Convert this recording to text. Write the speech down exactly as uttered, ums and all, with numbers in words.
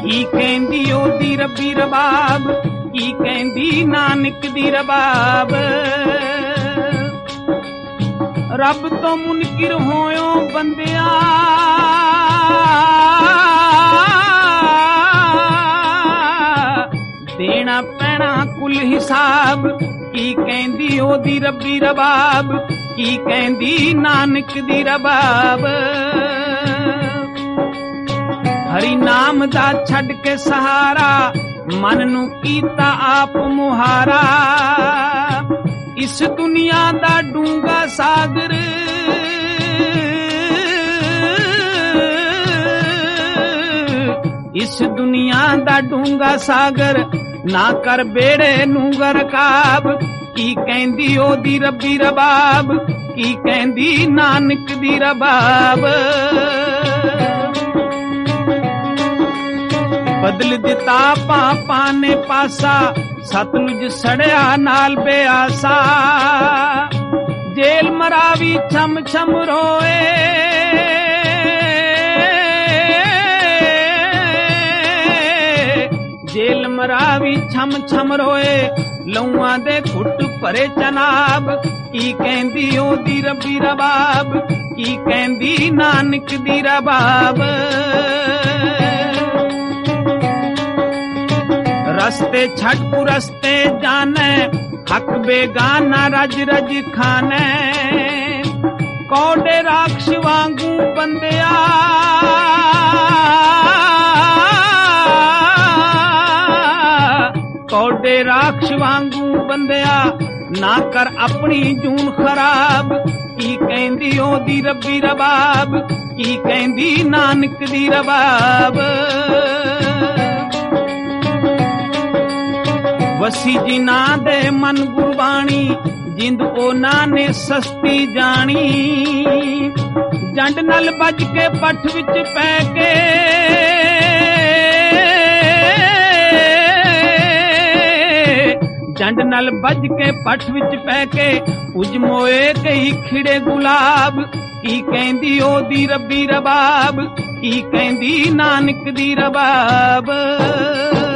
ਕੀ ਕਹਿੰਦੀ ਉਹਦੀ ਰੱਬੀ ਰਬਾਬ, ਕੀ ਕਹਿੰਦੀ ਨਾਨਕ ਦੀ ਰਬਾਬ। ਰੱਬ ਤੋਂ ਮੁਨਕਿਰ ਹੋਇਓ ਬੰਦਿਆ, ਦੇਣਾ ਪੈਣਾ ਕੁੱਲ ਹਿਸਾਬ। ਕੀ ਕਹਿੰਦੀ ਉਹਦੀ ਰੱਬੀ ਰਬਾਬ, ਕੀ ਕਹਿੰਦੀ ਨਾਨਕ ਦੀ ਰਬਾਬ। ਹਰੀ ਨਾਮ ਦਾ ਛੱਡ ਕੇ ਸਹਾਰਾ, ਮਨ ਨੂੰ ਕੀਤਾ ਆਪ ਮੁਹਾਰਾ। ਇਸ ਦੁਨੀਆ ਦਾ ਡੂੰਘਾ ਸਾਗਰ, ਇਸ ਦੁਨੀਆ ਦਾ ਡੂੰਘਾ ਸਾਗਰ, ਨਾ ਕਰ ਬੇੜੇ ਨੂੰ ਗਰਕਾਬ। ਕੀ ਕਹਿੰਦੀ ਉਹਦੀ ਰੱਬੀ ਰਬਾਬ, ਕੀ ਕਹਿੰਦੀ ਨਾਨਕ ਦੀ ਰਬਾਬ। ਬਦਲ ਦਿੱਤਾ ਪਾਪਾਂ ਨੇ ਪਾਸਾ, ਸਤਲੁਜ ਸੜਿਆ ਨਾਲ ਬਿਆਸਾ। ਜੇਲ ਮਰਾਵੀ ਛਮ ਛਮ ਰੋਏ, ਜੇਲ ਮਰਾਵੀ ਛਮ ਛਮ ਰੋਏ। ਲਊਆਂ ਦੇ ਘੁੱਟ ਭਰੇ ਚਨਾਬ। ਕੀ ਕਹਿੰਦੀ ਉਹਦੀ ਰੱਬੀ ਰਬਾਬ, ਕੀ ਕਹਿੰਦੀ ਨਾਨਕ ਦੀ ਰਬਾਬ। ਰਸਤੇ ਛੱਡ ਪੁਰਸਤੇ ਜਾਣੇ, ਹੱਕ ਬੇਗਾਨਾ ਰਜ ਰਜ ਖਾਣੇ। ਕੌਡੇ ਰਾਖਸ਼ ਵਾਂਗੂ ਬੰਦਿਆ, ਕੌਡੇ ਰਾਖਸ਼ ਵਾਂਗੂ ਬੰਦਿਆ। ਨਾ ਕਰ ਆਪਣੀ ਜੂਨ ਖਰਾਬ। ਕੀ ਕਹਿੰਦੀ ਉਹਦੀ ਰੱਬੀ ਰਬਾਬ, ਕੀ ਕਹਿੰਦੀ ਨਾਨਕ ਦੀ ਰਬਾਬ। ਵਸੀ ਜਿਨ੍ਹਾਂ ਦੇ ਮਨ ਗੁਰਬਾਣੀ, ਜਿੰਦ ਉਹਨਾਂ ਨੇ ਸਸਤੀ ਜਾਣੀ। ਜੰਡ ਨਾਲ ਵੱਜ ਕੇ ਪੱਠ ਵਿੱਚ ਪੈ ਕੇ, ਜੰਡ ਨਾਲ ਵੱਜ ਕੇ ਪੱਠ ਵਿੱਚ ਪੈ ਕੇ। ਉਜ ਮੋਏ ਕਈ ਖਿੜੇ ਗੁਲਾਬ। ਕੀ ਕਹਿੰਦੀ ਉਹਦੀ ਰੱਬੀ ਰਬਾਬ, ਕੀ ਕਹਿੰਦੀ ਨਾਨਕ ਦੀ ਰਬਾਬ।